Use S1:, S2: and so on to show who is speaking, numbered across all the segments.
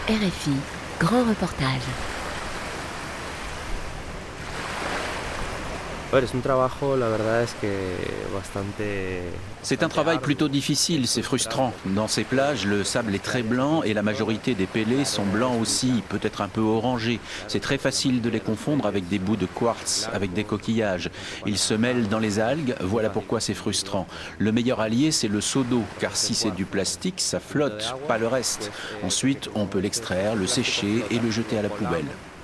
S1: RFI, grand reportage.
S2: C'est un travail plutôt difficile, c'est frustrant. Dans ces plages, le sable est très blanc et la majorité des pellets sont blancs aussi, peut-être un peu orangés. C'est très facile de les confondre avec des bouts de quartz, avec des coquillages. Ils se mêlent dans les algues, voilà pourquoi c'est frustrant. Le meilleur allié, c'est le seau d'eau, car si c'est du plastique, ça flotte, pas le reste. Ensuite, on peut l'extraire, le sécher et le jeter à la poubelle.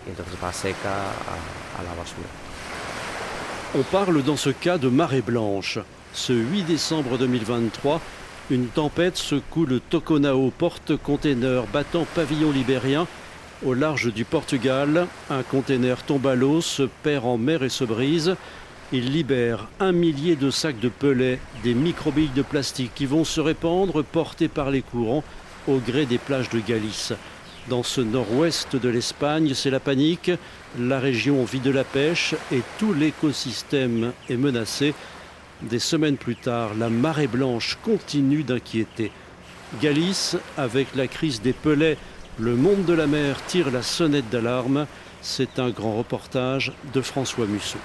S3: On parle dans ce cas de marée blanche. Ce 8 décembre 2023, une tempête secoue le Toconao, porte-container battant pavillon libérien. Au large du Portugal, un container tombe à l'eau, se perd en mer et se brise. Il libère 1 millier de sacs de pellets, des microbilles de plastique qui vont se répandre, portés par les courants, au gré des plages de Galice. Dans ce nord-ouest de l'Espagne, c'est la panique. La région vit de la pêche et tout l'écosystème est menacé. Des semaines plus tard, la marée blanche continue d'inquiéter. Galice, avec la crise des pellets, le monde de la mer tire la sonnette d'alarme. C'est un grand reportage de François Musso.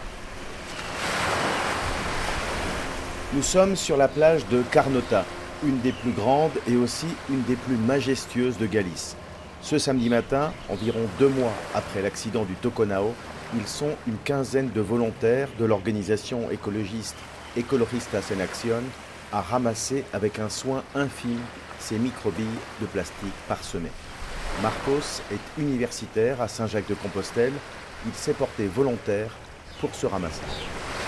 S4: Nous sommes sur la plage de Carnota, une des plus grandes et aussi une des plus majestueuses de Galice. Ce samedi matin, environ 2 mois après l'accident du Toconao, ils sont une quinzaine de volontaires de l'organisation écologiste Ecologistas en Acción à ramasser avec un soin infime ces microbilles de plastique parsemées. Marcos est universitaire à Saint-Jacques-de-Compostelle. Il s'est porté volontaire pour ce ramassage.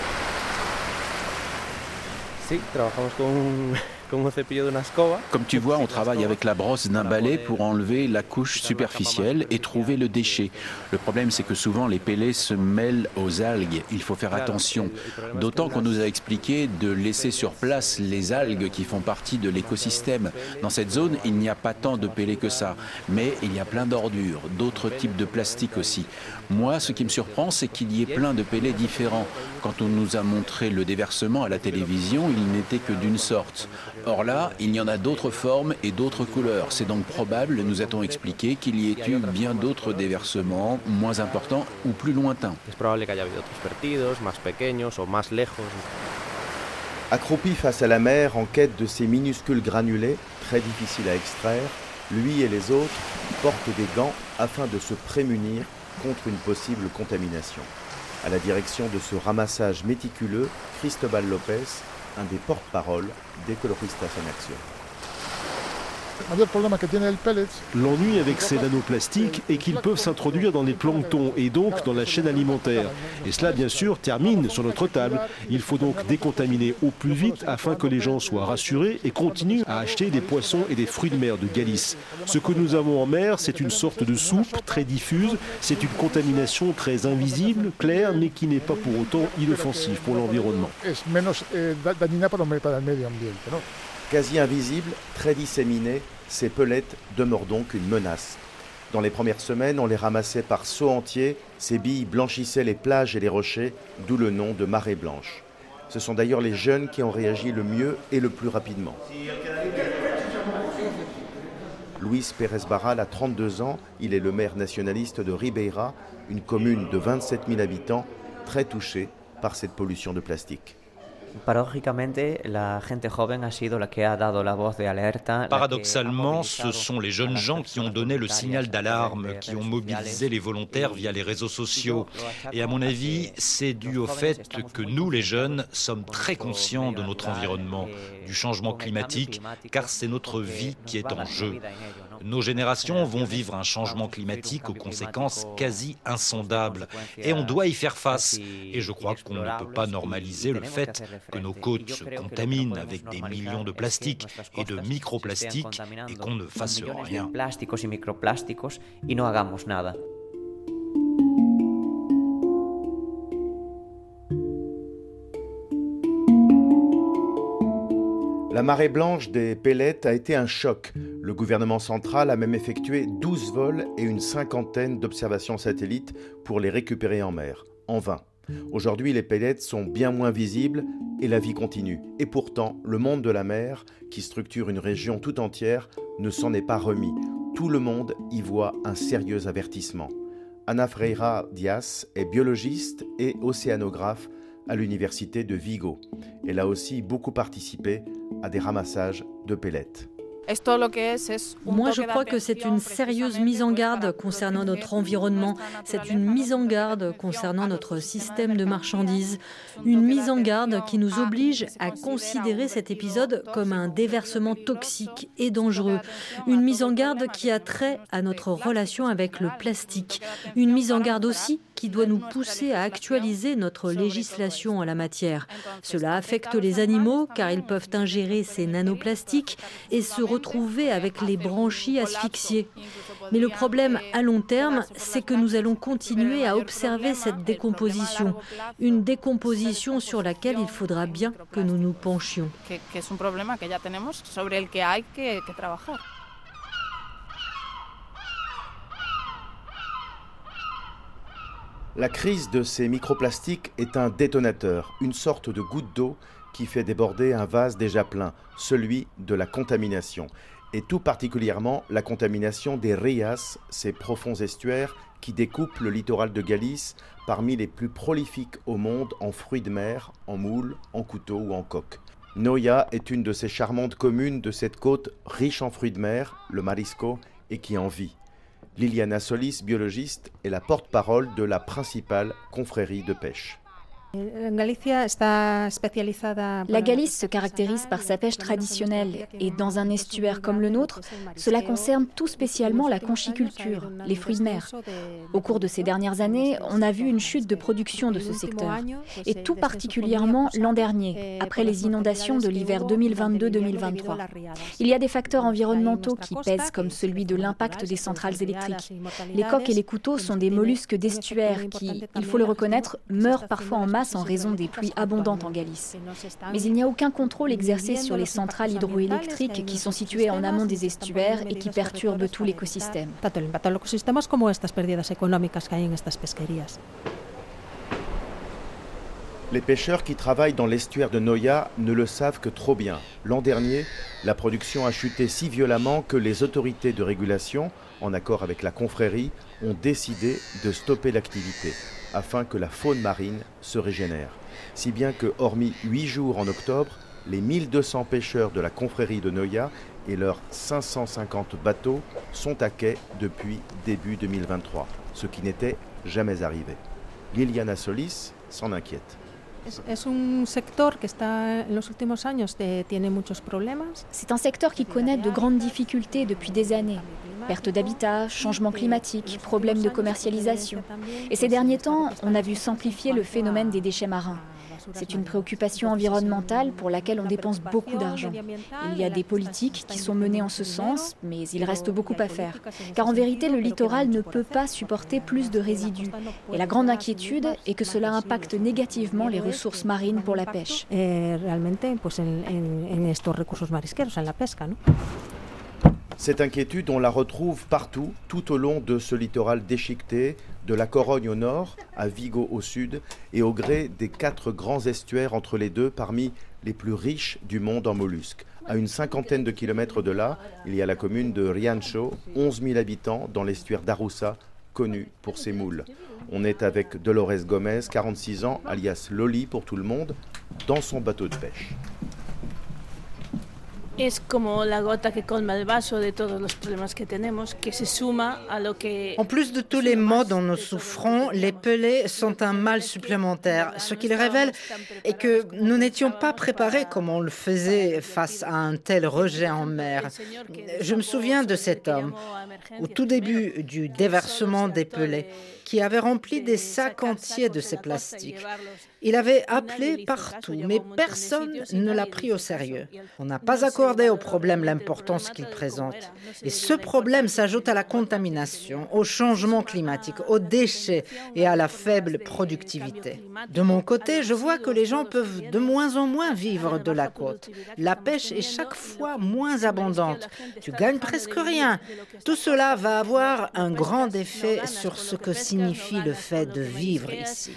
S2: Comme tu vois, on travaille avec la brosse d'un balai pour enlever la couche superficielle et trouver le déchet. Le problème, c'est que souvent les pellets se mêlent aux algues. Il faut faire attention. D'autant qu'on nous a expliqué de laisser sur place les algues qui font partie de l'écosystème. Dans cette zone, il n'y a pas tant de pellets que ça. Mais il y a plein d'ordures, d'autres types de plastique aussi. Moi, ce qui me surprend, c'est qu'il y ait plein de pellets différents. Quand on nous a montré le déversement à la télévision, il n'était que d'une sorte. Or là, il y en a d'autres formes et d'autres couleurs. C'est donc probable, nous a-t-on expliqué, qu'il y ait eu bien d'autres déversements, moins importants ou plus lointains.
S4: Accroupi face à la mer en quête de ces minuscules granulés, très difficiles à extraire, lui et les autres portent des gants afin de se prémunir contre une possible contamination. À la direction de ce ramassage méticuleux, Cristobal Lopez, un des porte-paroles d'Ecologistas en Acción.
S5: L'ennui avec ces nanoplastiques est qu'ils peuvent s'introduire dans les planctons et donc dans la chaîne alimentaire. Et cela, bien sûr, termine sur notre table. Il faut donc décontaminer au plus vite afin que les gens soient rassurés et continuent à acheter des poissons et des fruits de mer de Galice. Ce que nous avons en mer, c'est une sorte de soupe très diffuse. C'est une contamination très invisible, claire, mais qui n'est pas pour autant inoffensive pour l'environnement.
S4: Quasi invisibles, très disséminés, ces pellettes demeurent donc une menace. Dans les premières semaines, on les ramassait par seaux entiers, ces billes blanchissaient les plages et les rochers, d'où le nom de marée blanche. Ce sont d'ailleurs les jeunes qui ont réagi le mieux et le plus rapidement. Luis Pérez Barral a 32 ans, il est le maire nationaliste de Ribeira, une commune de 27 000 habitants, très touchée par cette pollution de plastique.
S6: Paradoxalement, ce sont les jeunes gens qui ont donné le signal d'alarme, qui ont mobilisé les volontaires via les réseaux sociaux. Et à mon avis, c'est dû au fait que nous, les jeunes, sommes très conscients de notre environnement, du changement climatique, car c'est notre vie qui est en jeu. Nos générations vont vivre un changement climatique aux conséquences quasi insondables. Et on doit y faire face. Et je crois qu'on ne peut pas normaliser le fait que nos côtes se contaminent avec des millions de plastiques et de microplastiques et qu'on ne fasse rien.
S4: La marée blanche des pellets a été un choc. Le gouvernement central a même effectué 12 vols et une cinquantaine d'observations satellites pour les récupérer en mer, en vain. Aujourd'hui, les pellets sont bien moins visibles et la vie continue. Et pourtant, le monde de la mer, qui structure une région tout entière, ne s'en est pas remis. Tout le monde y voit un sérieux avertissement. Ana Freira Dias est biologiste et océanographe à l'université de Vigo. Elle a aussi beaucoup participé à des ramassages de pellets.
S7: Moi, je crois que c'est une sérieuse mise en garde concernant notre environnement. C'est une mise en garde concernant notre système de marchandises. Une mise en garde qui nous oblige à considérer cet épisode comme un déversement toxique et dangereux. Une mise en garde qui a trait à notre relation avec le plastique. Une mise en garde aussi qui doit nous pousser à actualiser notre législation en la matière. Cela affecte les animaux car ils peuvent ingérer ces nanoplastiques et se retrouver avec les branchies asphyxiées. Mais le problème à long terme, c'est que nous allons continuer à observer cette décomposition. Une décomposition sur laquelle il faudra bien que nous nous penchions.
S4: La crise de ces microplastiques est un détonateur, une sorte de goutte d'eau qui fait déborder un vase déjà plein, celui de la contamination. Et tout particulièrement la contamination des rías, ces profonds estuaires qui découpent le littoral de Galice parmi les plus prolifiques au monde en fruits de mer, en moules, en couteaux ou en coques. Noia est une de ces charmantes communes de cette côte riche en fruits de mer, le marisco, et qui en vit. Liliana Solis, biologiste, est la porte-parole de la principale confrérie de pêche.
S8: La Galice se caractérise par sa pêche traditionnelle et dans un estuaire comme le nôtre, cela concerne tout spécialement la conchiculture, les fruits de mer. Au cours de ces dernières années, on a vu une chute de production de ce secteur et tout particulièrement l'an dernier, après les inondations de l'hiver 2022-2023. Il y a des facteurs environnementaux qui pèsent comme celui de l'impact des centrales électriques. Les coques et les couteaux sont des mollusques d'estuaire qui, il faut le reconnaître, meurent parfois en masse en raison des pluies abondantes en Galice. Mais il n'y a aucun contrôle exercé sur les centrales hydroélectriques qui sont situées en amont des estuaires et qui perturbent tout l'écosystème.
S4: Les pêcheurs qui travaillent dans l'estuaire de Noia ne le savent que trop bien. L'an dernier, la production a chuté si violemment que les autorités de régulation, en accord avec la confrérie, ont décidé de stopper l'activité, afin que la faune marine se régénère. Si bien que, hormis 8 jours en octobre, les 1200 pêcheurs de la confrérie de Noia et leurs 550 bateaux sont à quai depuis début 2023, ce qui n'était jamais arrivé. Liliana Solis s'en inquiète.
S8: C'est un secteur
S7: qui connaît de grandes difficultés depuis des années. Perte d'habitat, changement climatique, problèmes de commercialisation. Et ces derniers temps, on a vu s'amplifier le phénomène des déchets marins. C'est une préoccupation environnementale pour laquelle on dépense beaucoup d'argent. Il y a des politiques qui sont menées en ce sens, mais il reste beaucoup à faire. Car en vérité, le littoral ne peut pas supporter plus de résidus. Et la grande inquiétude est que cela impacte négativement les ressources marines pour la pêche.
S4: Cette inquiétude, on la retrouve partout, tout au long de ce littoral déchiqueté, de la Corogne au nord, à Vigo au sud, et au gré des 4 grands estuaires entre les deux, parmi les plus riches du monde en mollusques. À une 50aine de kilomètres de là, il y a la commune de Riancho, 11 000 habitants, dans l'estuaire d'Arousa, connu pour ses moules. On est avec Dolores Gomez, 46 ans, alias Loli pour tout le monde, dans son bateau de pêche.
S9: Es como la gota que colma el vaso de todos los problemas que tenemos, que se suma a lo que...
S10: En plus de tous les maux dont nous souffrons, les pelets sont un mal supplémentaire. Ce qu'ils révèlent est que nous n'étions pas préparés comme on le faisait face à un tel rejet en mer. Je me souviens de cet homme, au tout début du déversement des pelets, qui avait rempli des sacs entiers de ces plastiques. Il avait appelé partout, mais personne ne l'a pris au sérieux. On n'a pas accordé au problème l'importance qu'il présente. Et ce problème s'ajoute à la contamination, au changement climatique, aux déchets et à la faible productivité. De mon côté, je vois que les gens peuvent de moins en moins vivre de la côte. La pêche est chaque fois moins abondante. Tu gagnes presque rien. Tout cela va avoir un grand effet sur ce que signifie le fait de vivre ici.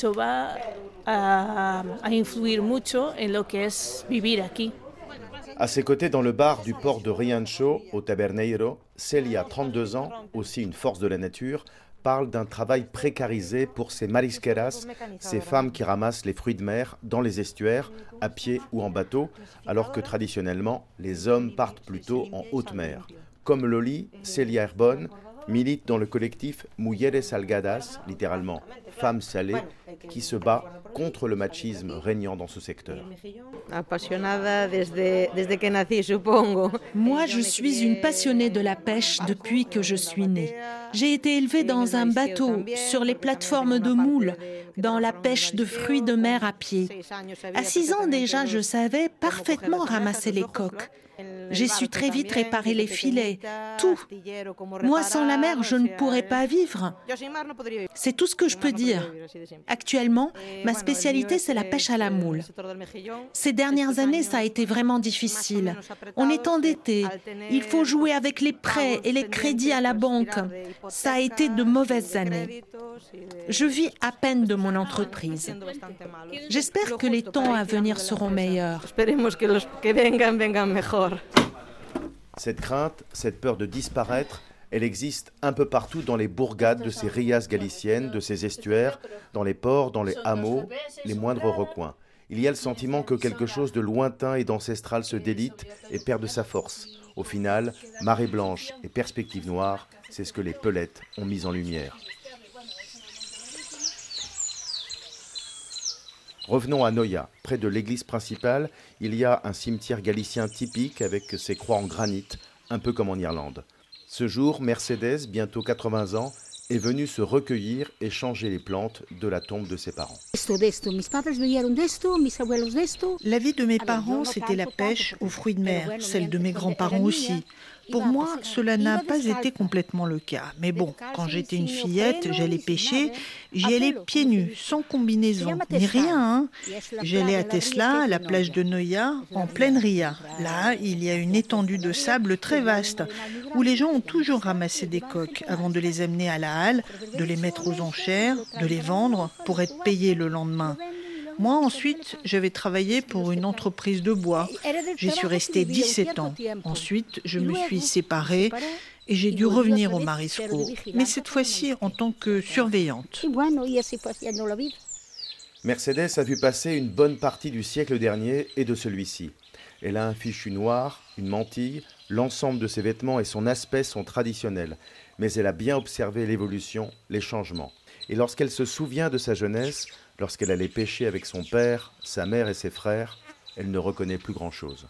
S9: A influir mucho en lo que es vivir aquí.
S4: À ses côtés, dans le bar du port de Riancho, au Taberneiro, Celia, 32 ans, aussi une force de la nature, parle d'un travail précarisé pour ces marisqueras, ces femmes qui ramassent les fruits de mer dans les estuaires, à pied ou en bateau, alors que traditionnellement, les hommes partent plutôt en haute mer. Comme Loli, Celia Herbonne milite dans le collectif Mujeres Salgadas, littéralement femmes salées, qui se bat contre le machisme régnant dans ce secteur.
S11: Moi, je suis une passionnée de la pêche depuis que je suis née. J'ai été élevée dans un bateau, sur les plateformes de moules, dans la pêche de fruits de mer à pied. À 6 ans déjà, je savais parfaitement ramasser les coques. J'ai su très vite réparer les filets, tout. Moi, sans la mer, je ne pourrais pas vivre. C'est tout ce que je peux dire. Actuellement, ma spécialité, c'est la pêche à la moule. Ces dernières années, ça a été vraiment difficile. On est endetté. Il faut jouer avec les prêts et les crédits à la banque. Ça a été de mauvaises années. Je vis à peine de mon entreprise. J'espère que les temps à venir seront meilleurs.
S4: Cette crainte, cette peur de disparaître, elle existe un peu partout dans les bourgades de ces rias galiciennes, de ces estuaires, dans les ports, dans les hameaux, les moindres recoins. Il y a le sentiment que quelque chose de lointain et d'ancestral se délite et perd de sa force. Au final, marée blanche et perspective noire, c'est ce que les pelettes ont mis en lumière. Revenons à Noia. Près de l'église principale, il y a un cimetière galicien typique avec ses croix en granit, un peu comme en Irlande. Ce jour, Mercedes, bientôt 80 ans, est venue se recueillir et changer les plantes de la tombe de ses parents.
S12: La vie de mes parents, c'était la pêche aux fruits de mer, celle de mes grands-parents aussi. Pour moi, cela n'a pas été complètement le cas. Mais bon, quand j'étais une fillette, j'allais pêcher, j'y allais pieds nus, sans combinaison, ni rien. Hein. J'allais à Tesla, à la plage de Noia, en pleine ria. Là, il y a une étendue de sable très vaste, où les gens ont toujours ramassé des coques avant de les amener à la halle, de les mettre aux enchères, de les vendre pour être payés le lendemain. Moi, ensuite, j'avais travaillé pour une entreprise de bois. J'y suis restée 17 ans. Ensuite, je me suis séparée et j'ai dû revenir au Marisco, mais cette fois-ci en tant que surveillante.
S4: Mercedes a vu passer une bonne partie du siècle dernier et de celui-ci. Elle a un fichu noir, une mantille, l'ensemble de ses vêtements et son aspect sont traditionnels. Mais elle a bien observé l'évolution, les changements. Et lorsqu'elle se souvient de sa jeunesse, lorsqu'elle allait pêcher avec son père, sa mère et ses frères, elle ne reconnaît plus grand-chose.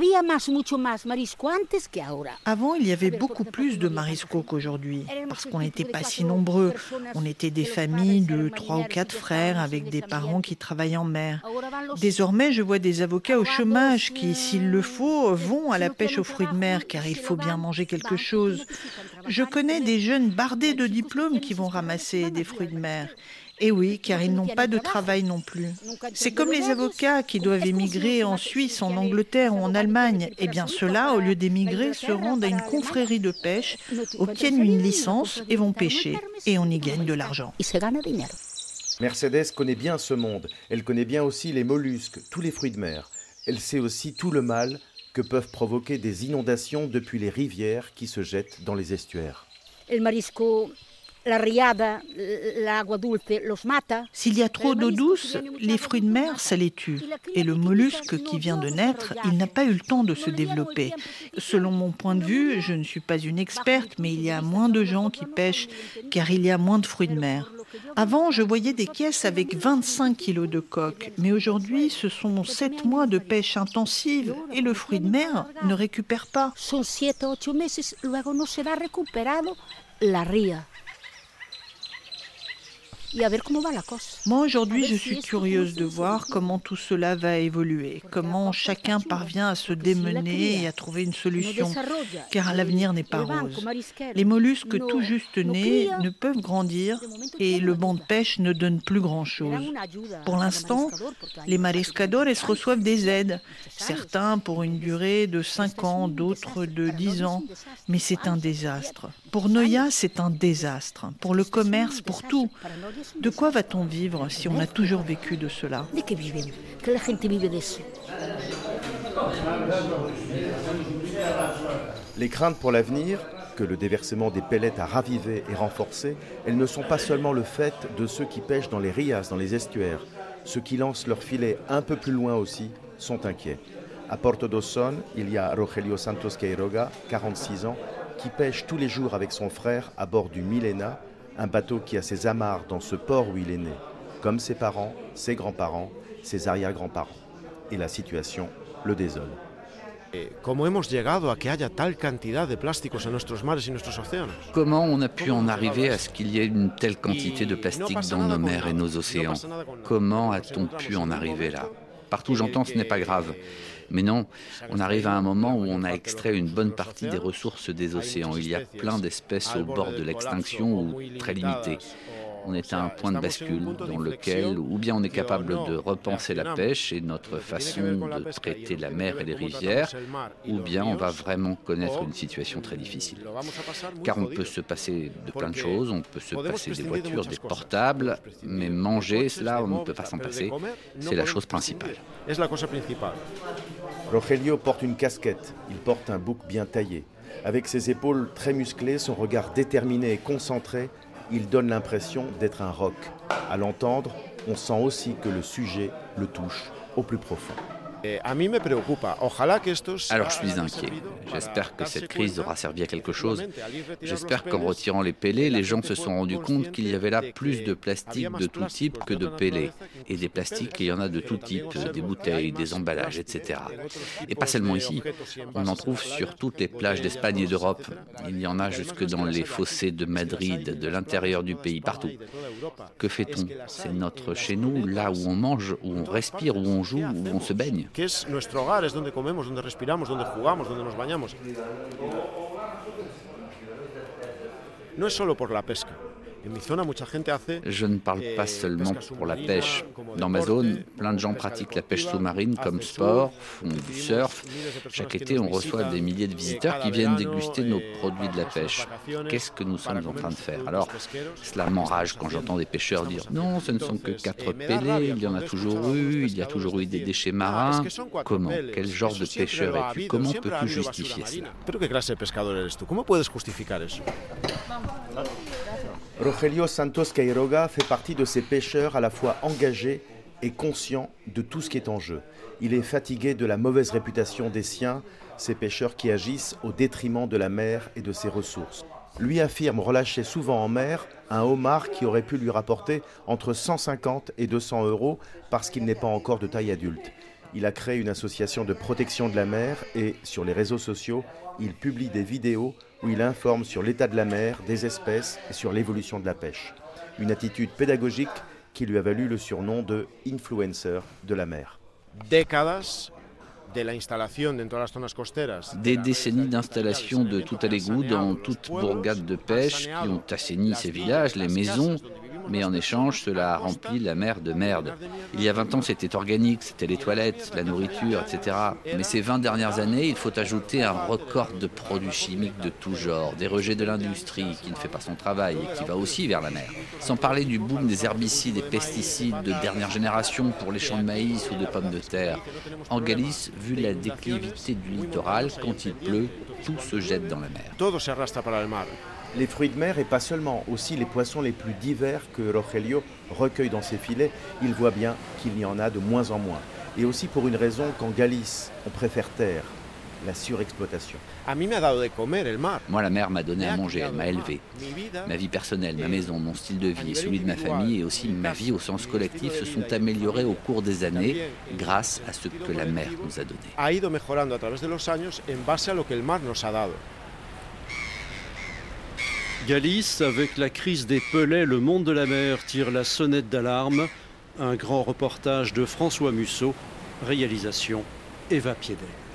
S12: Avant, il y avait beaucoup plus de mariscos qu'aujourd'hui, parce qu'on n'était pas si nombreux. On était des familles de 3 ou 4 frères avec des parents qui travaillent en mer. Désormais, je vois des avocats au chômage qui, s'il le faut, vont à la pêche aux fruits de mer, car il faut bien manger quelque chose. Je connais des jeunes bardés de diplômes qui vont ramasser des fruits de mer. Et oui, car ils n'ont pas de travail non plus. C'est comme les avocats qui doivent émigrer en Suisse, en Angleterre ou en Allemagne. Eh bien, ceux-là, au lieu d'émigrer, se rendent à une confrérie de pêche, obtiennent une licence et vont pêcher. Et on y gagne de l'argent.
S4: Mercedes connaît bien ce monde. Elle connaît bien aussi les mollusques, tous les fruits de mer. Elle sait aussi tout le mal que peuvent provoquer des inondations depuis les rivières qui se jettent dans les estuaires.
S12: S'il y a trop d'eau douce, les fruits de mer, ça les tue. Et le mollusque qui vient de naître, il n'a pas eu le temps de se développer. Selon mon point de vue, je ne suis pas une experte, mais il y a moins de gens qui pêchent, car il y a moins de fruits de mer. Avant, je voyais des caisses avec 25 kilos de coques, mais aujourd'hui, ce sont 7 mois de pêche intensive et le fruit de mer ne récupère pas. Moi, aujourd'hui, je suis curieuse de voir comment tout cela va évoluer, comment chacun parvient à se démener et à trouver une solution, car l'avenir n'est pas rose. Les mollusques tout juste nés ne peuvent grandir et le banc de pêche ne donne plus grand-chose. Pour l'instant, les mariscadores reçoivent des aides, certains pour une durée de 5 ans, d'autres de 10 ans, mais c'est un désastre. Pour Noia, c'est un désastre, pour le commerce, pour tout. De quoi va-t-on vivre si on a toujours vécu de cela ?
S4: Les craintes pour l'avenir, que le déversement des pellets a ravivé et renforcé, elles ne sont pas seulement le fait de ceux qui pêchent dans les rias, dans les estuaires. Ceux qui lancent leurs filets un peu plus loin aussi sont inquiets. À Porto do Son, il y a Rogelio Santos Queiroga, 46 ans, qui pêche tous les jours avec son frère à bord du Milena, un bateau qui a ses amarres dans ce port où il est né, comme ses parents, ses grands-parents, ses arrière-grands-parents. Et la situation le désole.
S13: Comment on a pu en arriver à ce qu'il y ait une telle quantité de plastique dans nos mers et nos océans? Comment a-t-on pu en arriver là? Partout j'entends ce n'est pas grave. Mais non, on arrive à un moment où on a extrait une bonne partie des ressources des océans. Il y a plein d'espèces au bord de l'extinction ou très limitées. On est à un point de bascule dans lequel ou bien on est capable de repenser la pêche et notre façon de traiter la mer et les rivières, ou bien on va vraiment connaître une situation très difficile. Car on peut se passer de plein de choses, on peut se passer des voitures, des portables, mais manger, cela, on ne peut pas s'en passer. C'est la chose principale.
S4: Rogelio porte une casquette, il porte un bouc bien taillé. Avec ses épaules très musclées, son regard déterminé et concentré, il donne l'impression d'être un roc. À l'entendre, on sent aussi que le sujet le touche au plus profond.
S13: Alors je suis inquiet. J'espère que cette crise aura servi à quelque chose. J'espère qu'en retirant les pellets, les gens se sont rendus compte qu'il y avait là plus de plastique de tout type que de pellets. Et des plastiques, il y en a de tout type, des bouteilles, des emballages, etc. Et pas seulement ici. On en trouve sur toutes les plages d'Espagne et d'Europe. Il y en a jusque dans les fossés de Madrid, de l'intérieur du pays, partout. Que fait-on? C'est notre chez nous, là où on mange, où on respire, où on joue, où on se baigne.
S14: Que es nuestro hogar, es donde comemos, donde respiramos, donde jugamos, donde nos bañamos. No es solo por la pesca.
S13: Je ne parle pas seulement pour la pêche. Dans ma zone, plein de gens pratiquent la pêche sous-marine comme sport, font du surf. Chaque été, on reçoit des milliers de visiteurs qui viennent déguster nos produits de la pêche. Qu'est-ce que nous sommes en train de faire? Alors, cela m'enrage quand j'entends des pêcheurs dire « Non, ce ne sont que 4 pellets, il y en a toujours eu, il y a toujours eu des déchets marins. » Comment? Quel genre de pêcheur es-tu? Comment peux-tu justifier cela?
S4: Rogelio Santos Queiroga fait partie de ces pêcheurs à la fois engagés et conscients de tout ce qui est en jeu. Il est fatigué de la mauvaise réputation des siens, ces pêcheurs qui agissent au détriment de la mer et de ses ressources. Lui affirme relâcher souvent en mer un homard qui aurait pu lui rapporter entre 150 et 200 euros parce qu'il n'est pas encore de taille adulte. Il a créé une association de protection de la mer et, sur les réseaux sociaux, il publie des vidéos où il informe sur l'état de la mer, des espèces et sur l'évolution de la pêche. Une attitude pédagogique qui lui a valu le surnom de « influencer de la mer ».
S13: Des décennies d'installation de tout à l'égout dans toute bourgade de pêche qui ont assaini ces villages, les maisons, mais en échange, cela a rempli la mer de merde. Il y a 20 ans, c'était organique, c'était les toilettes, la nourriture, etc. Mais ces 20 dernières années, il faut ajouter un record de produits chimiques de tout genre, des rejets de l'industrie qui ne fait pas son travail et qui va aussi vers la mer. Sans parler du boom des herbicides et pesticides de dernière génération pour les champs de maïs ou de pommes de terre. En Galice, vu la déclivité du littoral, quand il pleut, tout se jette dans la mer.
S4: Les fruits de mer et pas seulement, aussi les poissons les plus divers que Rogelio recueille dans ses filets, il voit bien qu'il y en a de moins en moins. Et aussi pour une raison qu'en Galice, on préfère taire, la surexploitation.
S13: Moi, la mer m'a donné à manger, elle m'a élevé. Ma vie personnelle, ma maison, mon style de vie et celui de ma famille et aussi ma vie au sens collectif se sont améliorés au cours des années grâce à ce que la mer nous a donné.
S3: Galice, avec la crise des pellets, le monde de la mer tire la sonnette d'alarme. Un grand reportage de François Musso, réalisation Eva Piedel.